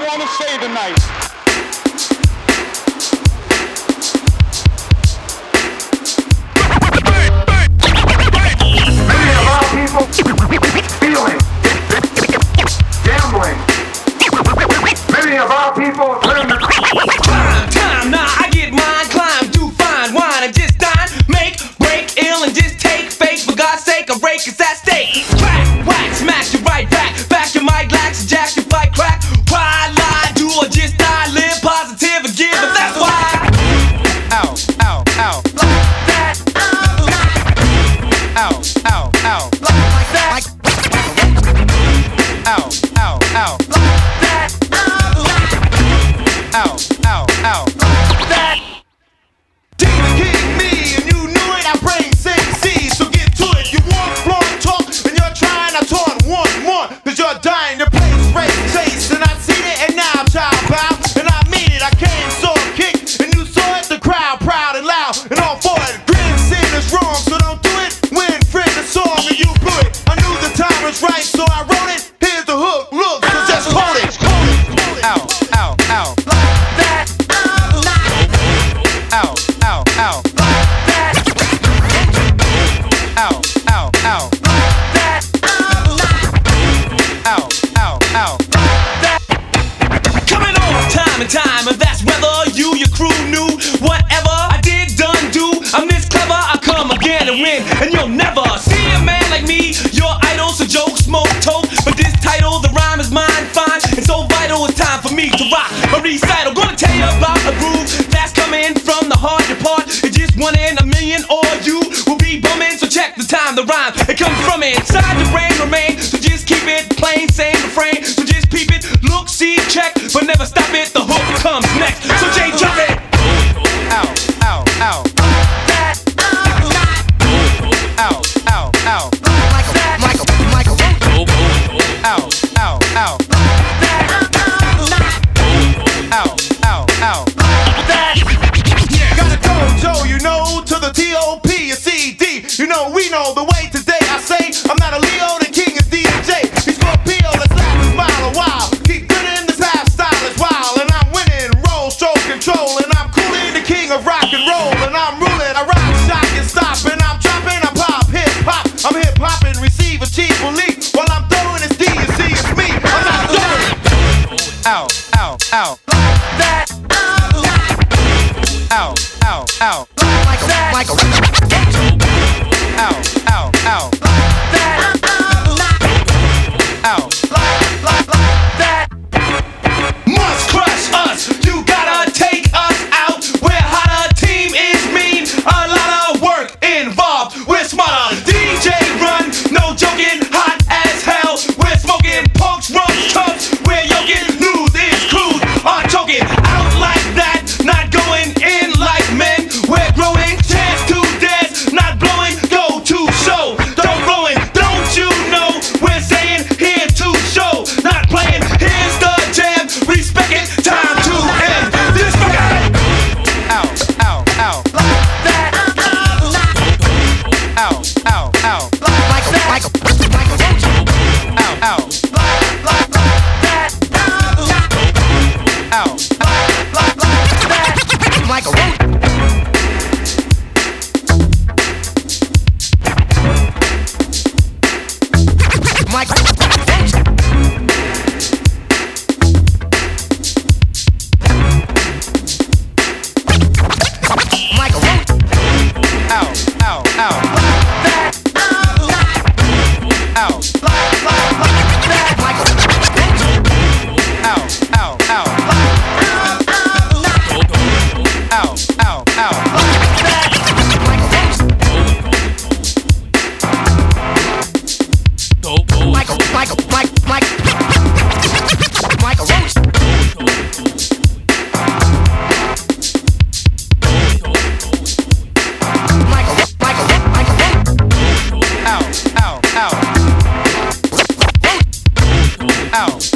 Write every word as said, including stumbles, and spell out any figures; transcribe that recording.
want to say tonight. Many of our people stealing, gambling. Many of our people turn to Time, time, nah, I get mine, climb, do fine, wine, and just dine, make, break, ill, and just take fake. For God's sake, a rake is at stake. Crack, whack, smash you right back. Back your mic, lax, jack your fight, crack. Why lie, do or just die, live positive and give, but that's why. Ow, ow, ow. That, ow, ow, ow. Like that. Ow, ow, ow. That, ow, ow, ow. That. Demon King me, and you knew it. I bring sing seed, so get to it. You want blowing talk, and you're trying to taunt one more, cause you're dying. Your place race chase, and I seen it, and now child bow, and I mean it. I came, saw a kick, and you saw it. The crowd proud and loud, and all for it. Grin sin is wrong, so don't do it. Win, friend, the song, and you blew it. I knew the time was right, so I wrote it. Here's the hook, look, so just hold it. Ow, ow, ow. That. Ow, ow, ow. That. Ow, ow, ow. That. Ow, ow, ow. That. Coming on time and time, and that's whether you, your crew knew whatever I did, done, do. I'm this clever, I come again and win, and you'll never see a man like me. Your idol's a joke, smoke, toke, but this title, the rhyme is mine, fine, and so vital. It's time for me to rock a recital. Gonna tell you about a groove that's coming from the heart. Your part is just one in a million, or you will be bumming. So check the time, the rhyme, it comes from inside your brain, remain. So just keep it plain, same refrain. So just peep it, look, see, check, but never stop it. The hook comes next. So Jay, drop it. Ow, ow, ow. That. Ow, ow, ow. Michael, Michael, Michael. Ow, ow, ow. That. Ow, ow, ow. That. Gotta go, Joe, you know, to the T O P, a C D. You know, we know the way today. I say, I'm not a Leo, the king is D J. He's Scorpio, let's laugh and smile a while. Keep good in this half style is wild. And I'm winning, roll, stroke, control. And I'm cooling, the king of rock and roll. And I'm ruling, I rock, shock, and stop. And I'm dropping, I pop, hip hop. I'm hip hopping, receive, achieve, believe. While I'm throwing, it's D, you see, it's me. I'm not doing it. Ow, ow, ow. That. Ow, ow, ow. Michael, Michael. Ow, ow, ow. That. Ow. That. Must crush us. You gotta take us out. We're hotter, team is mean. A lot of work involved. We're smarter. D J run, no joking. Hot as hell. We're smoking punks, rum, trucks. We're yoking. News is crude. Are choking out like that. Not going in like men. We're growing. Chance to dance. Not blowing. Go to show. Don't blowing. Don't you know? We're saying here to show. Not playing. Here's the jam. Respect it. Time to end this fucking. Ow, ow, ow. That. Ow, ow, ow. Michael, Michael, Michael. Ow, ow. That. Ow. Michael. Michael. Michael. Ow, ow, ow. That. Ow. Michael. Ow, ow, ow. Ow, ow, ow. Michael, Michael, Mike, Mike, Michael Roach. Michael, Michael, Michael. Ow, ow, ow. Ow.